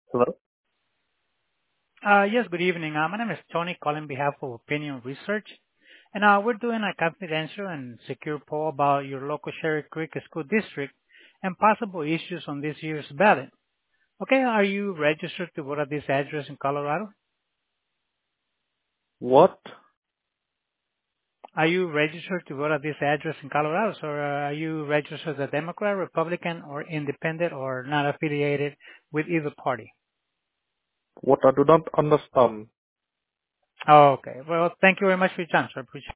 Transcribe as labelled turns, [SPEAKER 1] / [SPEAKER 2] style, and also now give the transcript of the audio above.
[SPEAKER 1] Hello?
[SPEAKER 2] Yes, good evening. My name is Tony, calling on behalf of Opinion Research. And we're doing a confidential and secure poll about your local Cherry Creek School District and possible issues on this year's ballot. Okay, are you registered to vote at this address in Colorado?
[SPEAKER 1] What?
[SPEAKER 2] Are you registered to vote at this address in Colorado? So are you registered as a Democrat, Republican, or independent, or not affiliated with either party?
[SPEAKER 1] What I do not understand.
[SPEAKER 2] Oh, okay. Well, thank you very much for your time, sir. I appreciate it.